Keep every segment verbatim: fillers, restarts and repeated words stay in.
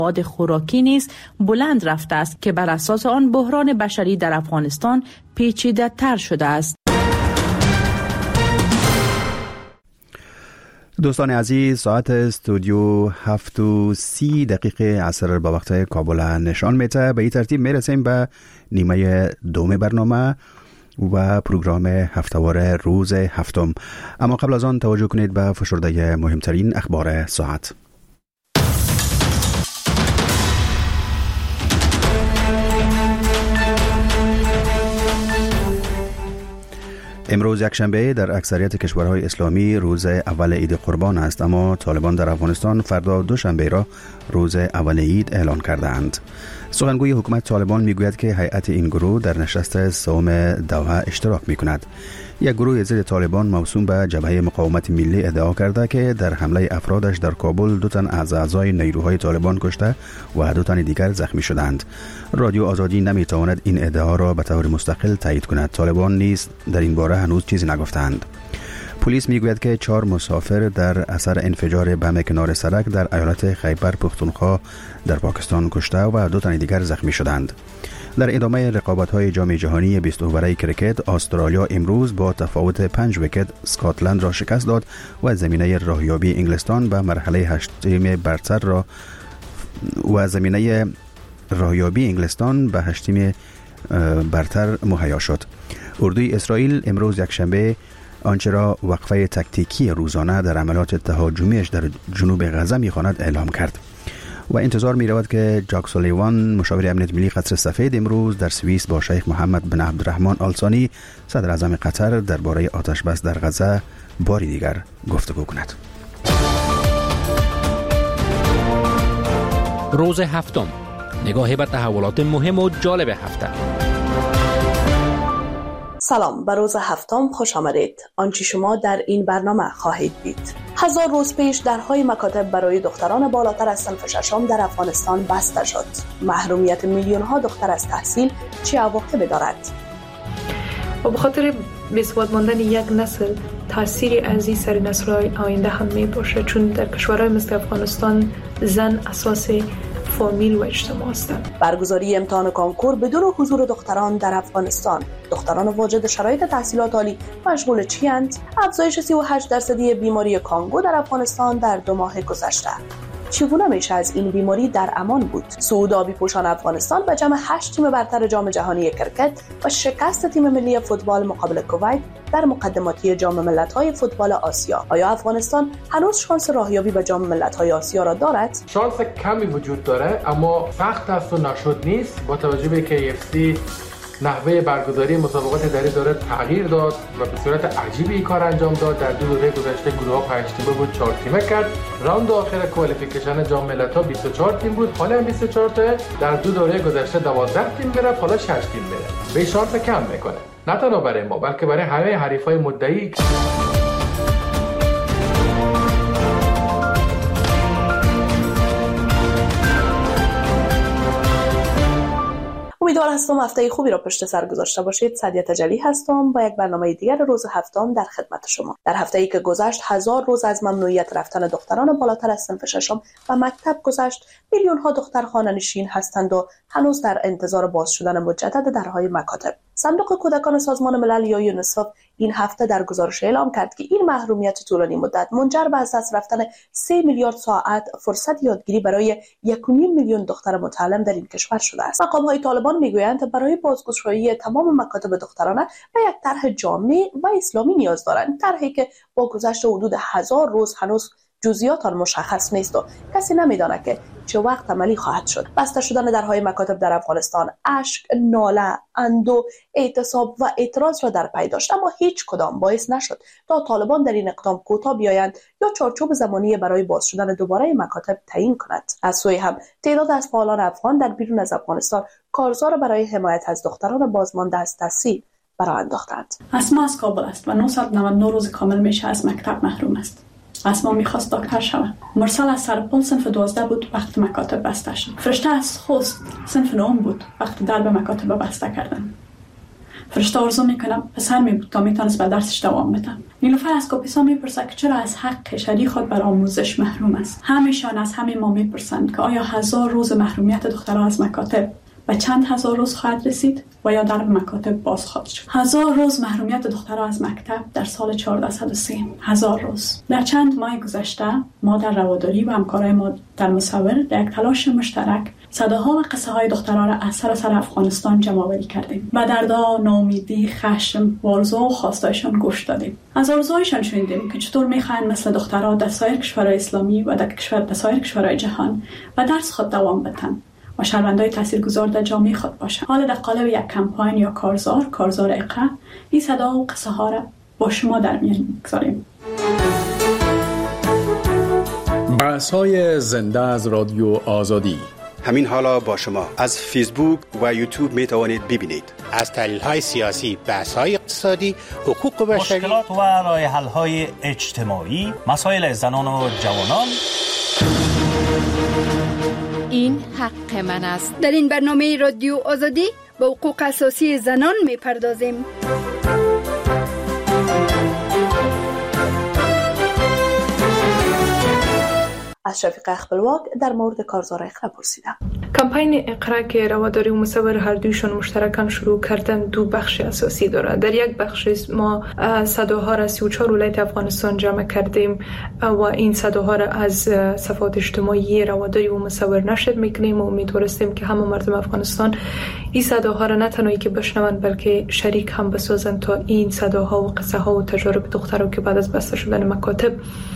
مواد خوراکی نیز بلند رفته است که بر اساس آن بحران بشری در افغانستان پیچیده تر شده است. دوستان عزیز، ساعت استودیو هفت و سی دقیقه عصر به وقت کابل نشان میده. به این ترتیب میرسیم به نیمه دوم برنامه و پروگرام هفتهوار روز هفتم. اما قبل از آن توجه کنید به فشرده مهمترین اخبار ساعت. امروز یکشنبه در اکثریت کشورهای اسلامی روز اول عید قربان است، اما طالبان در افغانستان فردا دوشنبه را روز اول عید اعلان کردند. سخنگوی حکومت طالبان میگوید که هیئت این گروه در نشست سوم دوحه اشتراک میکند. یک گروه ضد طالبان موسوم به جبهه مقاومت ملی ادعا کرده که در حمله افرادش در کابل دو تن از اعضای نیروهای طالبان کشته و دو تن دیگر زخمی شدند. رادیو آزادی نمیتواند این ادعا را به طور مستقل تایید کند. طالبان نیز در این باره هنوز چیزی نگفتند. پلیس میگوید که چهار مسافر در اثر انفجار بم کنار سړک در ایالت خیبر پختونخوا در پاکستان کشته و دو تن دیگر زخمی شدند. در ادامه رقابت‌های جام جهانی بیست اووره کرکت، استرالیا امروز با تفاوت پنج ویکت اسکاتلند را شکست داد و زمینه راهیابی انگلستان به مرحله هشتم برتر را و زمینه راهیابی انگلستان به هشتم برتر مهیا شد. اردوی اسرائیل امروز یکشنبه آنچه را وقفه تکتیکی روزانه در عملیات تهاجمیش در جنوب غزه می‌خواند اعلام کرد. و انتظار می رود که جاک سولیوان مشاور امنیت ملی قصر سفید امروز در سوئیس با شیخ محمد بن عبدالرحمن آل ثانی صدر اعظم قطر درباره آتش بس در غزه باری دیگر گفتگو کند. روز هفتم، نگاهی به تحولات مهم و جالب هفته. سلام، به روز هفتم خوش آمدید. آنچه شما در این برنامه خواهید دید: هزار روز پیش درهای مکاتب برای دختران بالاتر از صنف ششم در افغانستان بسته شد. محرومیت میلیون ها دختر از تحصیل چه عواقبی دارد؟ و به خاطر بی‌ثبات ماندن یک نسل تأثیری عظیم سر نسل‌های آینده هم می باشه، چون در کشورهای مثل افغانستان زن اساس فامیل و اجتماع هستند. برگزاری امتحان کنکور بدون حضور دختران در افغانستان. دختران واجد شرایط تحصیلات عالی مشغول چی اند؟ افزایش سی و هشت درصدی بیماری کانگو در افغانستان در دو ماه گذشته. چگونه میشه از این بیماری در امان بود؟ صعود آبی پوشان افغانستان به جمع هشت تیم برتر جام جهانی کرکت و شکست تیم ملی فوتبال مقابل کویت در مقدماتی جام ملت‌های فوتبال آسیا. آیا افغانستان هنوز شانس راهیابی به جام ملت‌های آسیا را دارد؟ شانس کمی وجود داره، اما سخت است و ناشد نیست، با توجه به که اف سی نحوه برگزاری مسابقات در این دوره تغییر داد و به صورت عجیبی این کار انجام داد. در دو دوره گذشته گروه ها پنج تیمه بود، چهار تیمه کرد. راند آخر کوالیفیکیشن جام ملت‌ها بیست و چهار تیم بود، حالا هم بیست و چهار تا. در دو دوره گذشته دوازده تیم میره، حالا شش تیم میره. به شانس کم میکنه، نه تنها برای ما بلکه برای همه حریفای مدعی. امیدوار هستم هفته خوبی را پشت سر گذاشته باشید. سعدیه تجلی هستم با یک برنامه دیگر روز هفتم در خدمت شما. در هفته‌ای که گذشت هزار روز از ممنوعیت رفتن دختران بالاتر از صنف ششم و مکتب گذشت. میلیون ها دختر خانه‌نشین هستند و هنوز در انتظار باز شدن مجدد درهای مکاتب. صندوق کودکان سازمان ملل یا یونیسف این هفته در گزارش اعلام کرد که این محرومیت طولانی مدت منجر به از دست رفتن سه میلیارد ساعت فرصت یادگیری برای یک و نیم میلیون دختر متعلم در این کشور شده است. مقام‌های طالبان میگویند برای بازگشایی تمام مکاتب دخترانه به یک طرح جامع و اسلامی نیاز دارند، طرحی که با گذشت حدود هزار روز هنوز جزئیات آن مشخص نیست و کسی نمیداند که چه وقت عملی خواهد شد. بسته شدن درهای مکاتب در افغانستان اشک، ناله، اندو، اعتصاب و اعتراض را در پی داشت، اما هیچ کدام باعث نشد تا طالبان در این اقدام کوتاه بیایند یا چارچوب زمانی برای باز شدن دوباره مکاتب تعیین کند. از سوی هم تعداد از فعالان افغان در بیرون از افغانستان کارزار برای حمایت از دختران بازمانده از تحصیل برآ انداختند. اسما از کابل است و نهصد و نود و نه روز کامل میشه از مکتب محروم است. اسما میخواست دکتر شود. مرسل از سرپل صنف دوازده بود وقتی مکاتب بسته شد. فرشته از خوست صنف نهم بود وقتی در به مکاتب بسته کردن. فرشته آرزو میکنه پسر می بود تا میتونست به درسش دوام بده. نیلوفر از کاپیسا میپرسه که چرا از حق شریک خود بر آموزش محروم است. همیشان از همه ما میپرسند که آیا هزار روز محرومیت دخترها از مکاتب و چند هزار روز خواهد رسید و یا در مکاتب باز خواهد شد. هزار روز محرومیت دخترها از مکتب در سال چهارصد و سه. هزار روز. در چند ماه گذشته ما در رواداری و همکارای ما در مصور در یک تلاش مشترک صداها و قصه های دخترها را از سراسر افغانستان جمع آوری کردیم و دردها، ناامیدی، خشم، آرزوها و خواستایشان گوش دادیم. از آرزوهایشان شنیدیم که چطور میخواهند مثل دخترها در سایر کشورهای اسلامی و در کشور در سایر کشورهای جهان و درس خود دوام بدن و شهروندای تاثیرگذار در جامعه خود باشند. حالا در قالب یک کمپاین یا کارزار، کارزار اقرا، این صدا و قصه ها را با شما در میان میگذاریم. بحث‌های زنده از رادیو آزادی همین حالا با شما از فیسبوک و یوتیوب می توانید ببینید. از تحلیل‌های سیاسی، بحث‌های اقتصادی، حقوق بشری، مشکلات و راه حل‌های اجتماعی، مسائل زنان و جوانان. این حق من است. در این برنامه رادیو آزادی به حقوق اساسی زنان می‌پردازیم. از شفیق اخبلواک در مورد کارزار اقرا پرسیدم. کمپین اقرا که رواداری و مصور هر دویشون مشترکاً شروع کردن دو بخش اساسی داره. در یک بخش ما صداها را سی و چهار ولایت افغانستان جمع کردیم و این صداها را از صفحات اجتماعی رواداری و مصور نشر میکنیم و امیدواریم که همه مردم افغانستان این صداها را نه تنهایی که بشنوند بلکه شریک هم بسازند تا این صداها و قصه ها و تجارب دخترها که بعد از بسته شدن مکاتب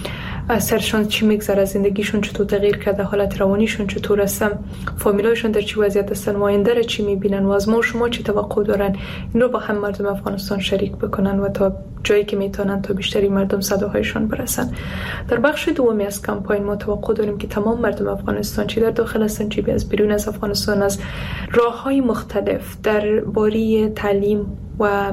سرشان چی میگذره، زندگیشون چطور تغییر کرده، حالت روانیشون چطور است، فامیلایشون در چی وضعیت هستن، آینده را چی میبینن و از ما و شما چی توقع دارن، این رو با هم مردم افغانستان شریک بکنن و تا جایی که میتونن تا بیشتری مردم صداهایشان برسن. در بخش دومی از کمپین ما توقع داریم که تمام مردم افغانستان چی در داخل هستن چی از بیرون از افغانستان از راههای مختلف در باری تعلیم و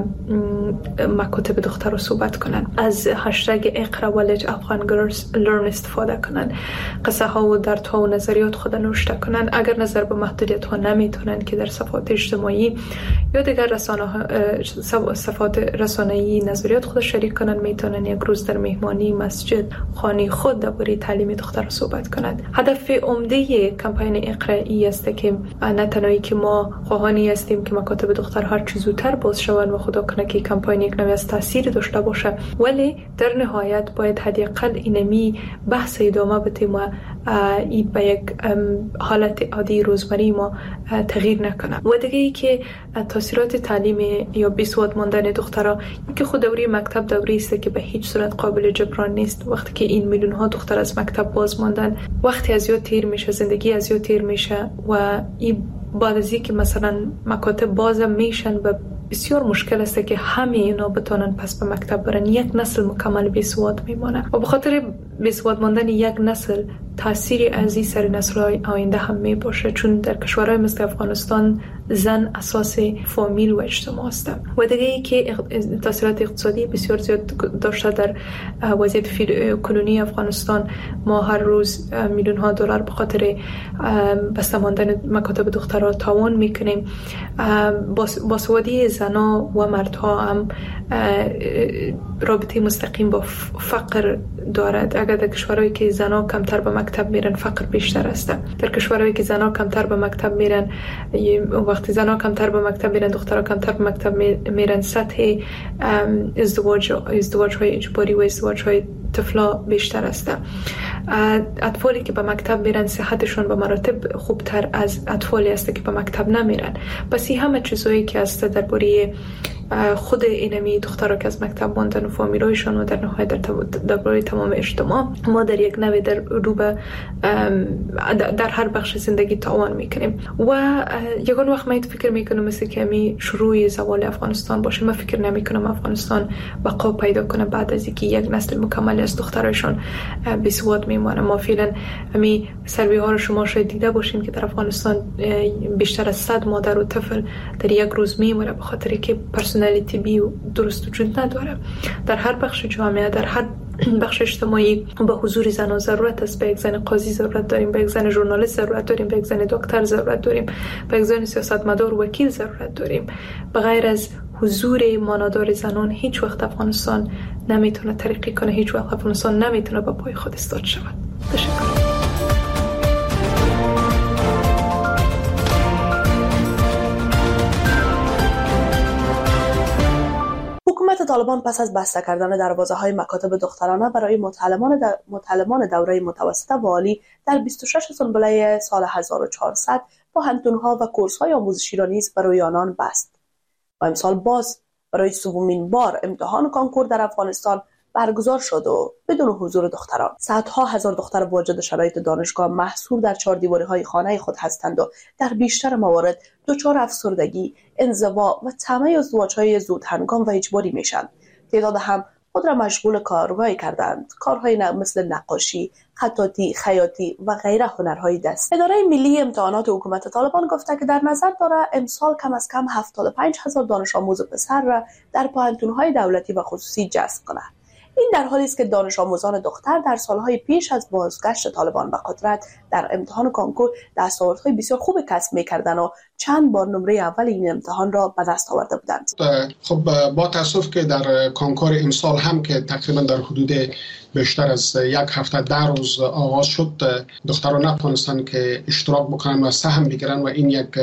مکاتب دختر رو صحبت کنن، از هشتگ اقرا ولج افغان گرلز لرن استفاده کنن، قصه ها و دردها و نظریات خود نوشته کنن. اگر نظر به محدودیت ها نمیتونن که در صفحات اجتماعی یا دیگر رسانه صفحات رسانه‌ای نظریات خود شریک کنن، میتونن یک روز در مهمانی مسجد خانه خود درباره تعلیم دختر رو صحبت کنند. هدف عمده کمپین اقرا ای است که نه تنهایی که ما خواهانی هستیم که مکاتب دختر هر چه زودتر باز شوند و خدا کنه که کمپین یک نوع از تاثیر داشته باشه، ولی در نهایت باید حداقل اینمی بحث ادامه بدیم و این به یک حالت عادی روزمره ما تغییر نکنه. و دیگه ای که تاثیرات تعلیم یا بیسواد ماندن دخترها، اینکه خود دوره مکتب دوره است که به هیچ صورت قابل جبران نیست. وقتی که این میلیون ها دختر از مکتب باز ماندن، وقتی از یاد تیر میشه، زندگی از یاد تیر میشه و این بعد از اینکه مثلا مکاتب باز میشن و بسیار مشکل است که همه اینا بتونن پس به مکتب برن، یک نسل مکمل بیسواد میمونه و به خاطر بیسواد ماندن یک نسل تاثیر عزیز سر نسل‌های آینده هم می باشه، چون در کشورهای مثل افغانستان زن اساس فامیل و اجتماع است. و دیگه ای که تاثیرات اقتصادی بسیار زیاد داشته در وضعیت کنونی افغانستان. ما هر روز میلیون ها دلار به خاطر بسته ماندن مکاتب دخترها تاوان میکنیم. باسوادی زنا و مردها هم رابطه مستقیم با فقر دارد. اگر در کشورهایی که زنا کمتر به مکتب میرن فقر بیشتر است. در کشورهایی که زنا کمتر به مکتب میرن، وقتی زنا کمتر به مکتب میرن، دخترها کمتر به مکتب میرن، سطح ازدواج ازدواج های اجباری و ازدواج های طفلا بیشتر است. اطفالی که به مکتب میرن صحتشون به مراتب خوبتر از اطفالی است که به مکتب نمیرن. پس این همه چیزایی که است درباره خود اینمی دخترها که از مکتب ماندن و فامیلایشان و در نهایت در درباره تمام اجتماع ما در یک نوع در رو به در هر بخش زندگی تاوان میکنیم. و یگان وقت من فکر میکنم مثل که می شروع زوال افغانستان باشه. من فکر نمیکنم افغانستان بقا پیدا کنه بعد از اینکه یک نسل مکمل از دخترایشان بیسواد میمونه. ما فعلا می سروی ها رو شما شاید دیده باشین که در افغانستان بیشتر از صد مادر و طفل در یک روز میمونه به خاطر که پرسنل طبی درست وجود نداره. در هر بخش جامعه، در هر بخش اجتماعی به حضور زن ضرورت است. به یک زن قاضی ضرورت داریم، به یک زن ژورنالیست ضرورت داریم، به یک زن دکتر ضرورت داریم، به یک زن سیاستمدار و وکیل ضرورت داریم. به غیر از حضور مانادار زنان هیچ وقت افغانستان نمیتونه ترقی کنه، هیچ وقت افغانستان نمیتونه با پای خود ایستاد شود. تشکر. حکومت طالبان پس از بسته کردن دروازه‌های مکاتب دخترانه برای متعلمان در متعلمان دوره متوسطه و عالی در بیست و شش سنبله سال هزار و چهارصد پوهنتون‌ها و کورس‌های آموزشی را نیز برای آنان بست و امسال باز برای سومین بار امتحان کانکور در افغانستان برگزار شد و بدون حضور دختران. صدها هزار دختر واجد شرایط دانشگاه محصور در چهار دیواره‌های خانه خود هستند و در بیشتر موارد دچار افسردگی، انزوا و طمع ازدواج‌های زود هنگام و اجباری میشن. تعداد هم خود را مشغول کارهایی کردند، کارهای مثل نقاشی، خطاطی، خیاطی و غیره هنرهای دست. اداره ملی امتحانات حکومت طالبان گفته که در نظر داره امسال کم از کم هفتاد و پنج هزار دانش آموز پسر را در پوهنتون‌های دولتی و خصوصی جذب کند. این در حالی است که دانش آموزان دختر در سالهای پیش از بازگشت طالبان به قدرت در امتحان کانکور دستاوردهای بسیار خوب کسب می‌کردند و چند بار نمره اول این امتحان را به دست آورده بودند. خب با تاسف که در کانکور امسال هم که تقریبا در حدود بیشتر از یک هفته ده روز آغاز شد، دختران نتوانستند که اشتراک بکنن و سهم بگیرن و این یک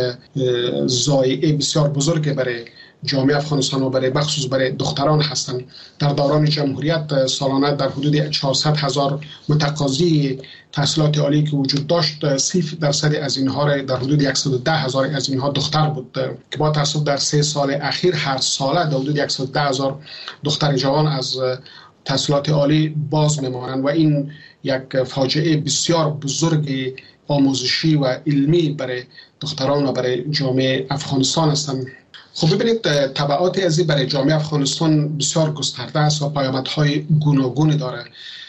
ضایعه بسیار بزرگ برای جامعه افغانستان و برای بخصوص برای دختران هستند. در دوران جمهوریت سالانه در حدود چهارصد هزار متقاضی تحصیلات عالی که وجود داشت، سی درصد از اینها را در حدود صد و ده هزار از اینها دختر بود که با تاسف در سه سال اخیر هر ساله در حدود صد و ده هزار دختر جوان از تحصیلات عالی باز میمانند و این یک فاجعه بسیار بزرگ آموزشی و علمی برای دختران و برای جامعه افغانستان هستند. خب ببینید تبعات ازی برای جامعه افغانستان بسیار گسترده است و پیامدهای گوناگونی داره.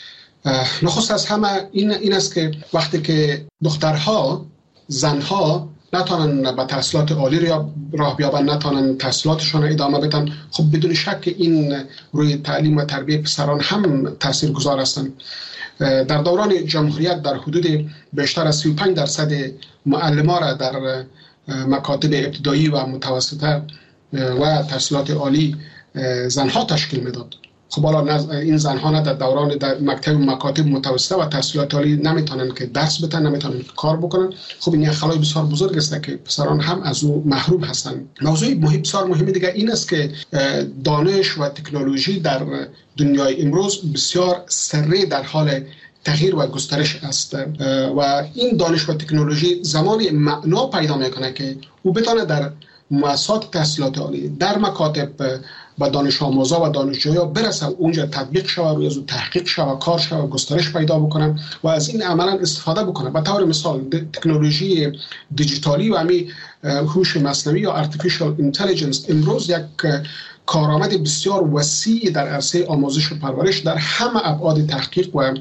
نخست از همه این این است که وقتی که دخترها، زنها نتونن به تحصیلات عالی راه بیابن، نتونن تحصیلاتشون ادامه بدن، خب بدون شک این روی تعلیم و تربیت پسران هم تاثیرگذار هستند. در دوران جمهوریت در حدود بیشتر از سی و پنج درصد معلمان را در مکاتب ابتدایی و متوسطه و تحصیلات عالی زنها تشکیل میداد. خب حالا این زنها نه در دوران در مکتب مکاتب متوسطه و تحصیلات عالی نمیتونن که درس بدن، نمیتونن کار بکنن. خب این یک خلای بسیار بزرگ است که پسران هم از او محروم هستند. موضوع مهم بسیار مهم دیگه این است که دانش و تکنولوژی در دنیای امروز بسیار سریع در حال تغییر و گسترش است و این دانش و تکنولوژی زمانی معنا پیدا میکنه که او بتونه در مؤسسات تحصیلات عالی، در مکاتب با دانش آموزا و دانشجویا برسه، اونجا تطبیق شود، روی از تحقیق شود، کار شود، گسترش پیدا بکنن و از این عملا استفاده بکنن. به طور مثال تکنولوژی دیجیتالی و امی هوش مصنوعی یا artificial intelligence امروز یک کارآمد بسیار وسیع در عرصه آموزش و پرورش در همه ابعاد تحقیق و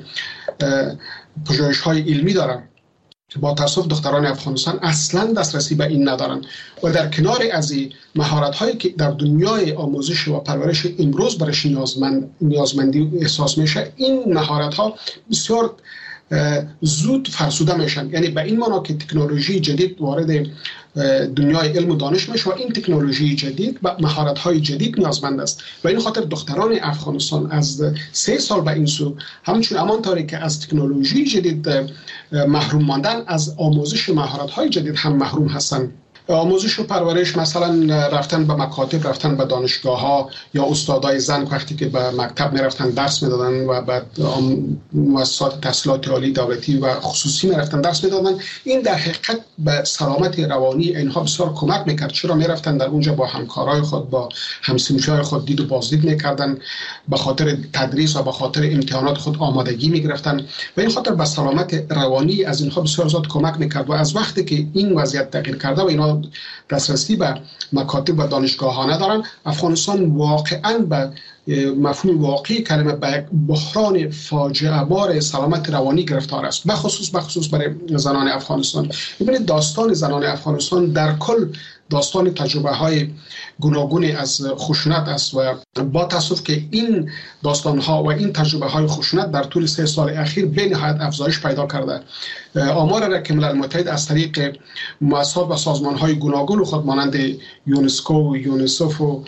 پژوهش‌های علمی دارند. با تاسف دختران افغانستان اصلا دسترسی به این ندارند و در کنار از این مهارت‌هایی که در دنیای آموزش و پرورش امروز برایش نیازمند نیازمندی احساس میشه، این مهارت‌ها بسیار زود فرسوده میشن. یعنی به این معنا که تکنولوژی جدید وارد دنیای علم و دانش میشه و این تکنولوژی جدید و مهارت‌های جدید نیازمند است و این خاطر دختران افغانستان از سه سال به این سو همچون امان طوری که از تکنولوژی جدید محروم ماندن، از آموزش مهارت‌های جدید هم محروم هستند. آموزش و پرورش مثلا رفتن به مکاتب، رفتن به دانشگاه ها یا استادای زن وقتی که به مکتب میرفتن درس میدادن و بعد مؤسسات تحصیلات عالی دولتی و خصوصی میرفتن درس میدادن، این در حقیقت به سلامت روانی اینها بسیار کمک میکرد. چرا میرفتن در اونجا با همکارای خود، با همسنفیای خود دید و بازدید میکردن، به خاطر تدریس و به خاطر امتحانات خود آمادگی میگرفتن و این خاطر به سلامت روانی از اینها بسیار زیاد کمک میکرد. و از وقتی که این وضعیت تغییر کرده و اینا دسترسی به مکاتب و دانشگاه ها ندارن، افغانستان واقعا به مفهوم واقعی کلمه به یک بحران فاجعه بار سلامت روانی گرفتار است، به خصوص به خصوص برای زنان افغانستان. ببینید داستان زنان افغانستان در کل داستان تجربه های گوناگونی از خشونت است و با تاسف که این داستان ها و این تجربه های خشونت در طول سه سال اخیر به نهایت افزایش پیدا کرده. آمار را که ملل متحد از طریق مؤسسات و سازمان های گوناگون خود مانند یونسکو و یونیسف و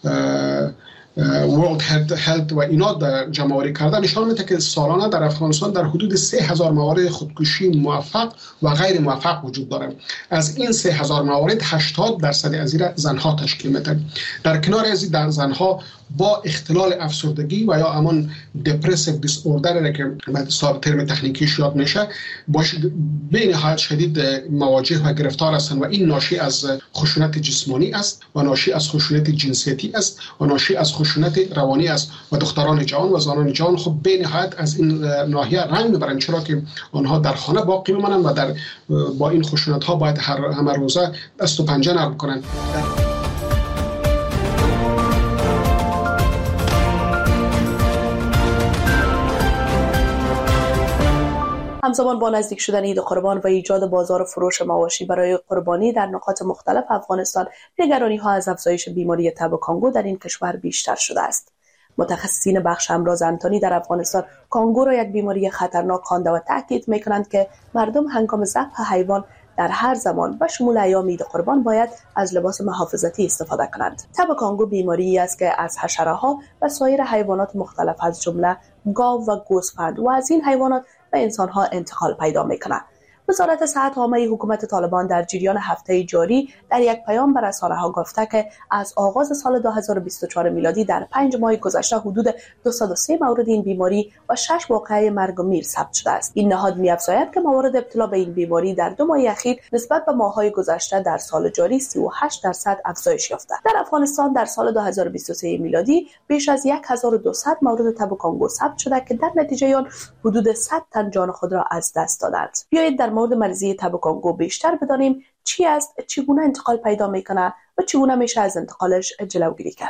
World Health و اینا جمع‌آوری کردن نشان میده که سالانه در افغانستان در حدود سه هزار موارد خودکشی موفق و غیر موفق وجود داره. از این سه هزار موارد هشتاد درصد از این زنها تشکیل میده. در کنار از در زنها با اختلال افسردگی و یا همان دپرسیو دیس اوردر که به ترم تکنیکیش یاد میشه باش به نهایت شدید مواجه و گرفتار هستند و این ناشی از خشونت جسمانی است و ناشی از خشونت جنسیتی است و ناشی از خشونت روانی است و دختران جوان و زنان جوان خب به نهایت از این ناحیه رنج میبرند، چرا که آنها در خانه باقی میمانند و در با این خشونت ها باید هر همه روزه دست و پنجه نرم کنند. همزمان با نزدیک شدن عید قربان و ایجاد بازار فروش مواشی برای قربانی در نقاط مختلف افغانستان، نگرانی‌ها از افزایش بیماری تب کانگو در این کشور بیشتر شده است. متخصصین بخش امراض انتانی در افغانستان کانگو را یک بیماری خطرناک خوانده و تاکید می‌کنند که مردم هنگام ذبح حیوان در هر زمان و شمول ایام عید قربان باید از لباس محافظتی استفاده کنند. تب کانگو بیماری است که از حشره‌ها و سایر حیوانات مختلف از جمله گاو و گوسفند و از این حیوانات به انسان‌ها انتقال پیدا می‌کند. وزارت صحت عامه حکومت طالبان در جریان هفته جاری در یک پیام به رسانه‌ها گفته که از آغاز سال دو هزار و بیست و چهار میلادی در پنج ماه گذشته حدود دویست و سه مورد این بیماری و شش واقعه مرگ و میر ثبت شده است. این نهاد می‌افزاید که موارد ابتلا به این بیماری در دو ماه اخیر نسبت به ماه‌های گذشته در سال جاری سی و هشت درصد افزایش یافته. در افغانستان در سال دو هزار و بیست و سه میلادی بیش از هزار و دویست مورد تب کانگو ثبت شده که در نتیجه آن حدود صد تن جان خود را از دست دادند. بیایید در مورد مریضی تب کانگو بیشتر بدانیم چی است، چگونه انتقال پیدا میکنه و چگونه میشه از انتقالش جلوگیری کرد.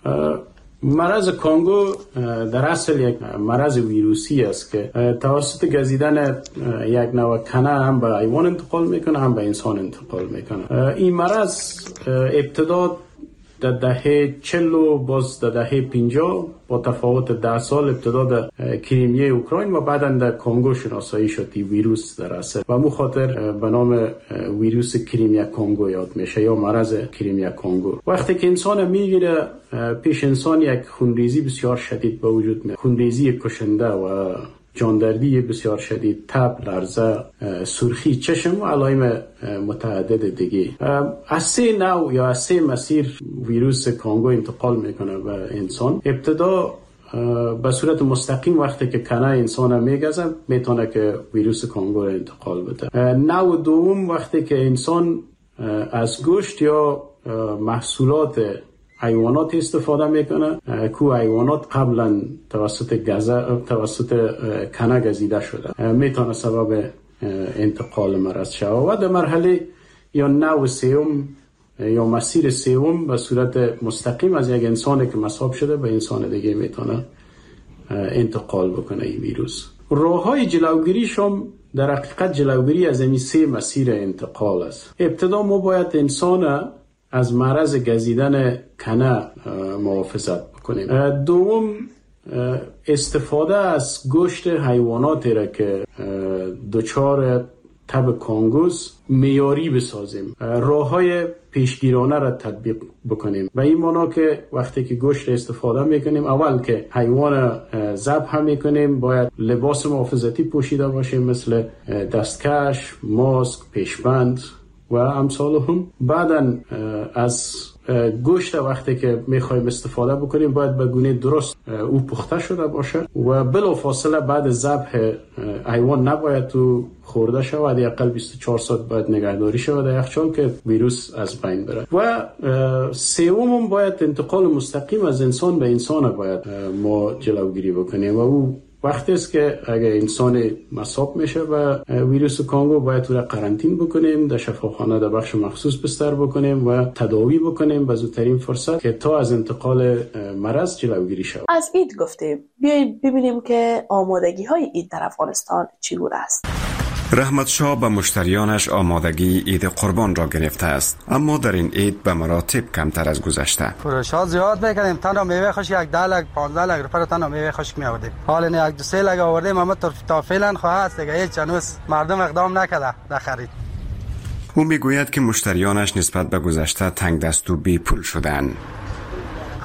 مرض کانگو در اصل یک مرض ویروسی است که توسط گزیدن یک نوع کنه هم به حیوان انتقال میکنه هم به انسان انتقال میکنه. این مرض ابتدا در دهه چهل و باز در دهه پنجاه با تفاوت ده سال ابتدا در کریمیه اوکراین و بعدا در کانگو شناسایی شد این ویروس در اصل و مو خاطر به نام ویروس کریمیا کانگو یاد میشه یا مرض کریمیا کانگو. وقتی که انسان میگیره پیش انسان یک خونریزی بسیار شدید به وجود میاد، خونریزی کشنده و جاندردی بسیار شدید، تب، لرزه، سرخی چشم و علائم متعدد دیگه. از سه نوع یا از سه مسیر ویروس کانگو انتقال میکنه به انسان. ابتدا به صورت مستقیم وقتی که کنه انسان میگزه میتونه که ویروس کانگو را انتقال بده. نوع دوم وقتی که انسان از گوشت یا محصولات حیوانات استفاده میکنه که حیوانات قبلا توسط گزه توسط کنه گزیده شده میتونه سبب انتقال مرض شود و در مرحله یا نوع سوم یا مسیر سوم به صورت مستقیم از یک انسانی که مصاب شده به انسان دیگه میتونه انتقال بکنه این ویروس. راههای جلوگیریش هم در حقیقت جلوگیری از این سه مسیر انتقال است. ابتدا ما باید انسان از مرض گزیدن کنه محافظت بکنیم. دوم استفاده از گوشت حیواناتی را که دچار تب کانگوس معیاری بسازیم، راههای پیشگیرانه را تطبیق بکنیم. و این معنی که وقتی که گوشت استفاده میکنیم اول که حیوان ذبح میکنیم باید لباس محافظتی پوشیده باشیم مثل دستکش، ماسک، پیشبند و امثال هم. بعداً از گوشت وقتی که میخوایم استفاده بکنیم باید به گونه درست او پخته شده باشه و بلافاصله بعد ذبح حیوان نباید تو خورده شود، حداقل بیست و چهار ساعت باید نگهداری شود در یخچال که ویروس از بین بره. و سوم باید انتقال مستقیم از انسان به انسان باید ما جلوگیری بکنیم و او وقتی است که اگر انسان مصاب میشه و ویروس کانگو باید او را قرنطین بکنیم، در شفاخانه در بخش مخصوص بستر بکنیم و تداوی بکنیم به زودترین فرصت که تا از انتقال مرض جلوگیری شود. از عید گفتیم، بیایید ببینیم که آمادگی های عید در افغانستان چگونه است. رحمت شاه به مشتریانش آمادگی عید قربان را گرفته است، اما در این عید به مراتب کمتر از گذشته. فروشات زیاد میکنیم، تنها میوه خشک یک ده لک پانزده لک روپیه تنها میوه خشک میآوردیم. حالا یک دو سه لک آوردیم، اما تا فعلا خواهد است دیگه هیچ هنوز مردم اقدام نکرده در خرید. او میگوید که مشتریانش نسبت به گذشته تنگ دست و بی پول شدند.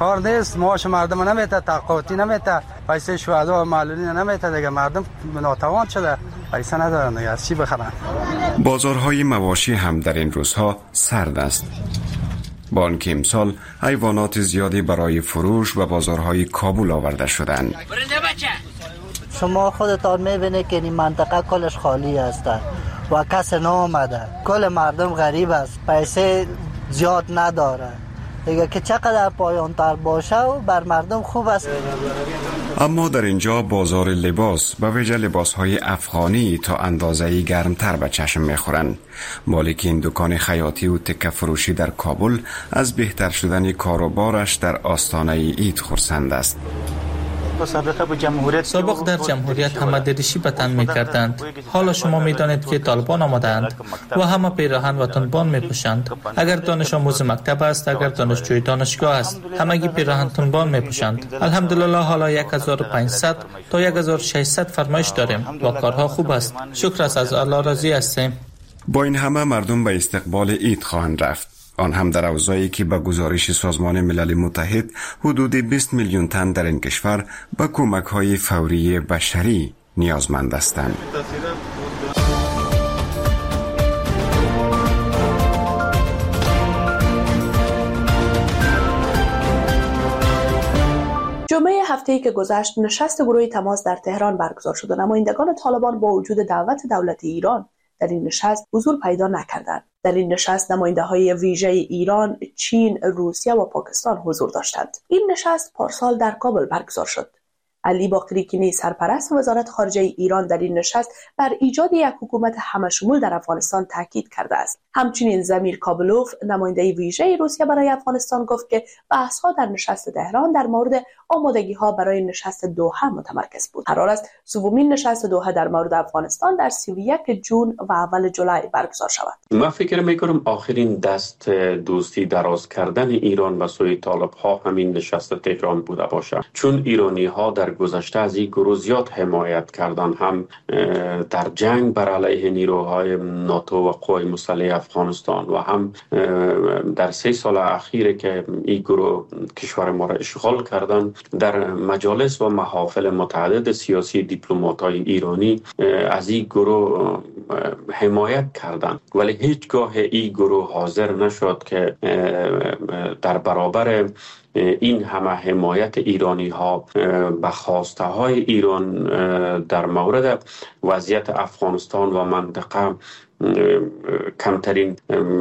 کار نیست، معاش مردم نمیته، تقاطی نمیته، پیسه شهدا و معلولین نمیته دیگه. مردم ناتوان شده، پیسه ندارن دیگه، از چی بخرن؟ بازارهای مواشی هم در این روزها سرد است. با آنکه امسال حیوانات زیادی برای فروش و بازارهای کابل آورده شدند. شما خودتان میبینید که این منطقه کلش خالی است و کس نامده، کل مردم غریب است، پیسه زیاد نداره دیگه که چقدر پایان تر باشه و بر مردم خوب است. اما در اینجا بازار لباس به ویژه لباس‌های افغانی تا اندازه‌ای گرمتر به چشم می‌خورند. مالک این دکان خیاطی و تکه فروشی در کابل از بهتر شدن کاروبارش در آستانه عید خرسند است. سابق در جمهوریت همه دریشی به تن می کردند. حالا شما می دانید که طالبان آمدند و همه پیراهن و تنبان می پوشند. اگر دانش آموز مکتب است، اگر دانشجوی دانشگاه است، همگی پیراهن تنبان می پوشند. الحمدلله حالا یک هزار و پانصد تا یک هزار و ششصد فرمایش داریم و کارها خوب است. شکر است، از الله راضی هستیم. با این همه مردم به استقبال عید خواهند رفت. آن هم در اوضاعی که به گزارش سازمان ملل متحد حدود بیست میلیون تن در این کشور به کمک‌های فوری بشری نیازمند هستند. جمعه هفته‌ای که گذشت نشست گروه تماس در تهران برگزار شد و نمایندگان طالبان با وجود دعوت دولت ایران در این نشست حضور پیدا نکردند. در این نشست نماینده‌های ویژه ایران، چین، روسیه و پاکستان حضور داشتند. این نشست پارسال در کابل برگزار شد. علی باقری کنی سرپرست وزارت خارجه ایران در این نشست بر ایجاد یک حکومت همشمول در افغانستان تاکید کرده است. همچنین زمیر کابلوف نماینده ویژه روسیه برای افغانستان گفت که بحث‌ها در نشست تهران در مورد آمادگی‌ها برای نشست دوحه متمرکز بود. قرار است سومین نشست دوحه در مورد افغانستان در سی و یک جون و اول جولای برگزار شود. من فکر می‌کنم آخرین دست دوستی دراز کردن ایران به سوی طالب‌ها همین نشست تهران بوده باشد، چون ایرانی‌ها در گذشته از این گروه زیاد حمایت کردن، هم در جنگ بر علیه نیروهای ناتو و قوای مسلح افغانستان و هم در سه سال اخیر که این گروه کشور ما را اشغال کردن در مجالس و محافل متعدد سیاسی دیپلمات‌های ایرانی از این گروه حمایت کردند، ولی هیچگاه این گروه حاضر نشد که در برابر این همه حمایت ایرانی ها به خواسته های ایران در مورد وضعیت افغانستان و منطقه کمترین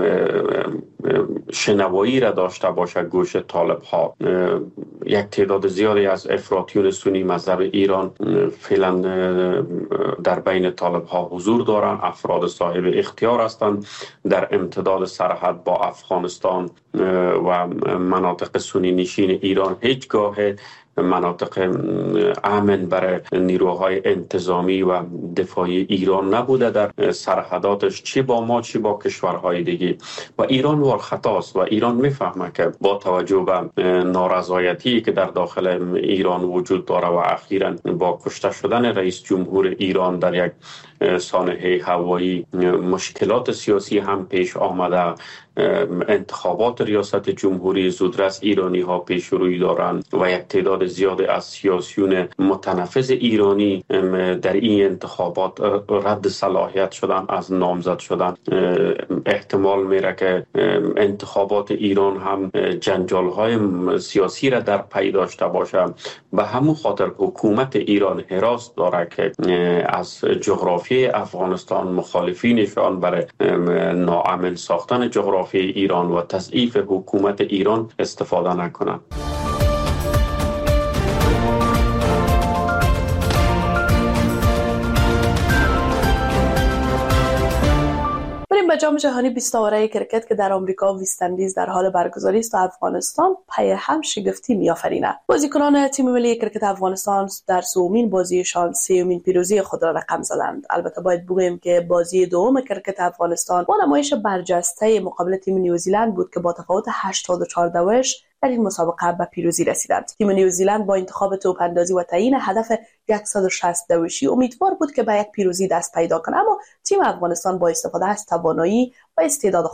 شنوایی را داشته باشه گوش طالب ها. یک تعداد زیادی از افراطیون سنی مذهب ایران فعلا در بین طالب ها حضور دارند، افراد صاحب اختیار هستند در امتداد سرحد با افغانستان و مناطق سنی نشین ایران. هیچگاه مناطق امن برای نیروهای انتظامی و دفاعی ایران نبوده در سرحداتش، چی با ما چی با کشورهای دیگه، و ایران ور خطاست و ایران میفهمه که با توجه به نارضایتی که در داخل ایران وجود داره و اخیراً با کشته شدن رئیس جمهور ایران در یک سانحه هوایی مشکلات سیاسی هم پیش آمده. انتخابات ریاست جمهوری زودرس ایرانی ها پیش روی دارند و یک تعداد زیاد از سیاسیون متنفذ ایرانی در این انتخابات رد صلاحیت شدن، از نامزد شدن. احتمال میره که انتخابات ایران هم جنجال های سیاسی را در پی داشته باشه. به همون خاطر حکومت ایران حراس داره که از جغرافی افغانستان مخالفینشان برای ناامن ساختن جغرافی ایران و تضعیف حکومت ایران استفاده نکنند. بریم به جام جهانی بیست آوره کرکت که در آمریکا و وست اندیز در حال برگزاری است و افغانستان پی هم شگفتی می‌آفریند. بازیکنان تیم ملی کرکت افغانستان در سومین بازیشان سومین پیروزی خود را رقم زدند. البته باید بگوییم که بازی دوم کرکت افغانستان با نمایش برجسته مقابل تیم نیوزیلند بود که با تفاوت هشتاد و چهار دوش در این مسابقه به پیروزی رسیدند. تیم نیوزیلند با انتخاب توپ اندازی و تعیین هدف صد و شصت دوشی امیدوار بود که به یک پیروزی دست پیدا کنه، اما تیم افغانستان با استفاده از توانایی و استعداد خود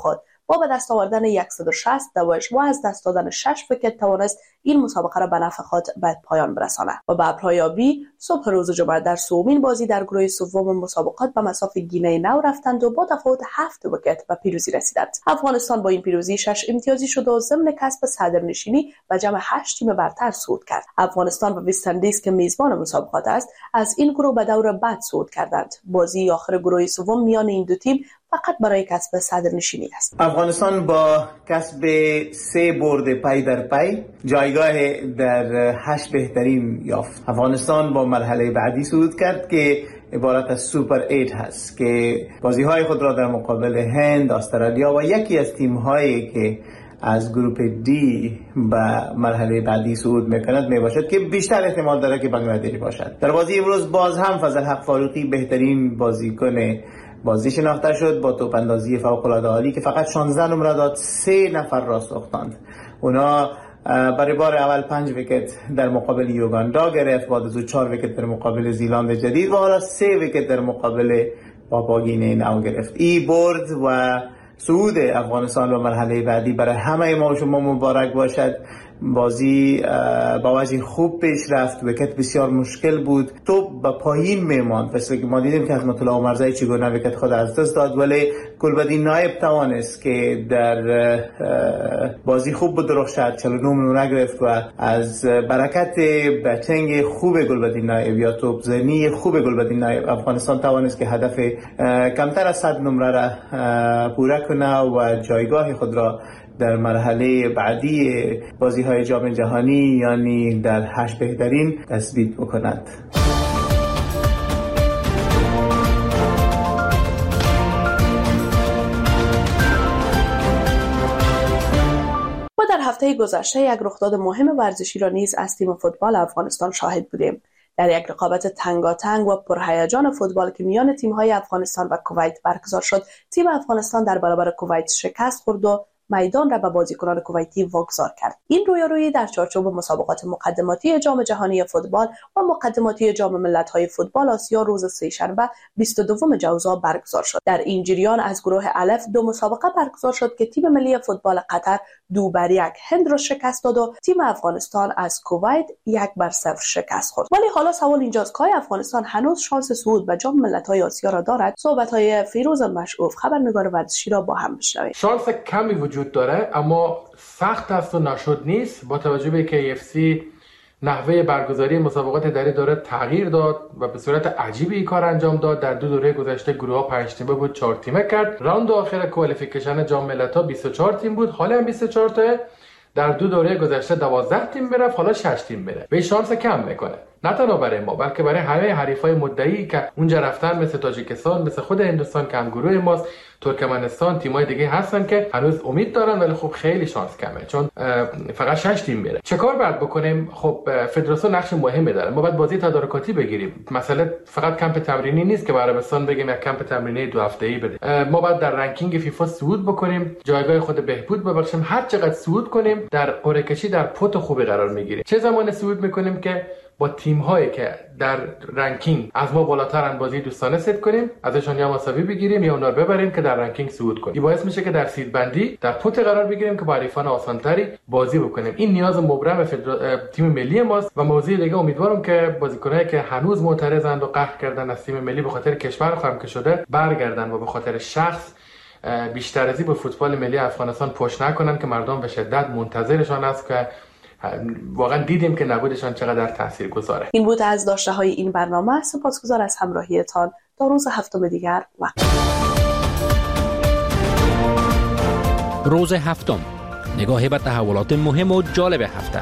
با به دست آوردن صد و شصت دوش و از دست دادن شش ویکت توانست این مسابقه را به نفع خود به پایان برساند و به ابرهای بی صبح روز جمعه در سومین بازی در گروه سوم مسابقات به مصاف گینه نو رفتند و با تفاوت هفت ویکت به پیروزی رسیدند. افغانستان با این پیروزی شش امتیازی شد و ضمن کسب صدرنشینی و جمع هشت تیم برتر صعود کرد. افغانستان و وست اندیز که میزبان مسابقات است از این گروه به دور بعد صعود کردند. بازی آخر گروه سوم میان این دو تیم فقط برای کسب صدرنشینی است. افغانستان با کسب سه برد پی در پی جایگاه در هشت بهترین یافت. افغانستان با مرحله بعدی صعود کرد که عبارت از سوپر ایت هست که بازی‌های خود را در مقابل هند، استرالیا و یکی از تیم‌هایی که از گروپ دی به مرحله بعدی صعود میکند میباشد که بیشتر احتمال داره که بنگلادش باشد. در بازی امروز باز هم فضل حق فاروقی بهترین بازیکن بازی شناخته شد با توپ اندازی فوق‌العاده عالی که فقط شانزده نمره داد، سه نفر را ساختند. اونا برای بار اول پنج ویکت در مقابل یوگاندا گرفت، بعد از او چهار ویکت در مقابل زیلند جدید و حالا سه ویکت در مقابل پاپاگینه نو گرفت. ای برد و صعود افغانستان به مرحله بعدی برای همه ما و شما مبارک باشد. بازی با وجه خوب پیش رفت، ویکت بسیار مشکل بود، توپ به پایین میماند، مثل که ما دیدیم که حکمت الله عمرزایی چگونه ویکت خود از دست داد، ولی گلبدین نایب توانست که در بازی خوب بدرخشد، چهل و نه نمره گرفت و از برکت بچنگ خوب گلبدین نایب یا توپ زنی خوب گلبدین نایب افغانستان توانست که هدف کمتر از صد نمره را پوره کنه و جایگاه خود را در مرحله بعدی بازی‌های جام جهانی یعنی در هشت بهترین تثبیت بکند. ما در هفته گذشته یک رخداد مهم ورزشی را نیز از تیم فوتبال افغانستان شاهد بودیم. در یک رقابت تنگاتنگ و پرهیجان فوتبال که میان تیم‌های افغانستان و کویت برگزار شد، تیم افغانستان در برابر کویت شکست خورد و میدان را به بازیکنان کویتی واگذار کرد. این رویارویی در چارچوب مسابقات مقدماتی جام جهانی فوتبال و مقدماتی جام ملت‌های فوتبال آسیا روز سه‌شنبه بیست و دوم جوزا برگزار شد. در این جریان از گروه الف دو مسابقه برگزار شد که تیم ملی فوتبال قطر دو بر یک هند را شکست داد و تیم افغانستان از کویت یک بر صفر شکست خورد. ولی حالا سوال اینجاست که افغانستان هنوز شانس صعود به جام ملت‌های آسیا را دارد؟ صحبت‌های فیروز مشعوف خبرنگار ورزشی را با هم بشنویم. شانس کمی وجود داره اما سخت است و نشد نیست با توجه به که ای اف سی نحوه برگزاری مسابقات در دوره تغییر داد و به صورت عجیبی کار انجام داد. در دو دوره گذشته گروه ها پنج تیمه بود، چهار تیمه کرد. راند آخر کوالیفیکیشن جام ملت‌ها بیست و چهار تیم بود، حالا هم بیست و چهار تا. در دو دوره گذشته دوازده تیم میرفت، حالا شش تیم میره. به شانس کم میکنه، نه تنها برای ما بلکه برای همه حریفای مدعی که اونجا رفتن، مثل تاجیکستان، مثل خود هندوستان که هم گروه ماست، ترکمنستان، تیمای دیگه هستن که هنوز امید دارن ولی خب خیلی شانس کمه چون فقط شش تیم میره. چه کار باید بکنیم؟ خب فدراسیون نقش مهمی داره. ما باید بازی تدارکاتی بگیریم. مسئله فقط کمپ تمرینی نیست که به عربستان بگیم یک کمپ تمرینی دو هفته‌ای بده. ما باید در رنکینگ فیفا صعود بکنیم، جایگاه خود بهبود ببخشیم. هر چقدر صعود کنیم در قرعه کشی در پوت خوبی قرار میگیریم. چه زمان صعود میکنیم که با تیم هایی که در رنکینگ از ما بالاترن بازی دوستانه ست کنیم، ازشان یا مساوی بگیریم یا اونا رو ببریم که در رنکینگ صعود کنیم. این باعث میشه که در سید بندی در پوت قرار بگیریم که با حریفان آسانتری بازی بکنیم. این نیاز مبرم فدر... تیم ملی ماست. و موضوع دیگه امیدوارم که بازیکنایی که هنوز معترضند و قهر کردن از تیم ملی به خاطر کشور خواهم که شده برگردن و به خاطر شخص بیشتر ازی به فوتبال ملی افغانستان پشت نکنن که مردم به شدت منتظرشان است که واقعا دیدیم که نبودشان چقدر تأثیر گذاره. این بود از داشته های این برنامه. سپاسگزار از همراهیتان. تا روز هفتم دیگر وقت. روز هفتم، نگاهی به تحولات مهم و جالب هفته.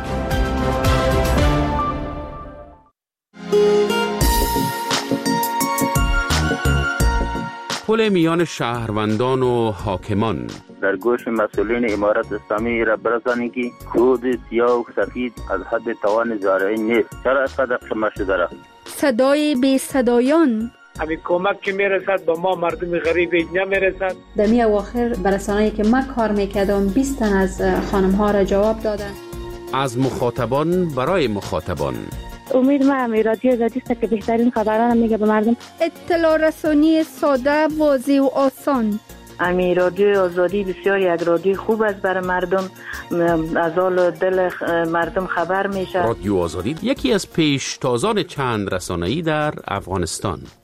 پل میان شهروندان و حاکمان. در گوش مسئولین امارت اسلامی را برسانید که کود سیاه و سفید از حد توان زارعین نیست. چرا از قدر شما شده را؟ صدای بی صدایان. همین کمک که میرسد با ما مردم غریب نمیرسد. در می اواخر برسانه‌ای که من کار میکردم بیست تن از خانم ها را جواب دادن. از مخاطبان برای مخاطبان. امید ما رادیو آزادی است که بهترین خبران میگه به مردم. اطلاع رسانی ساده، واضح و آسان. امی رادیو آزادی بسیار یک رادیو خوب است برای مردم، از حال دل مردم خبر میشه. رادیو آزادی یکی از پیشتازان چند رسانه‌ای در افغانستان.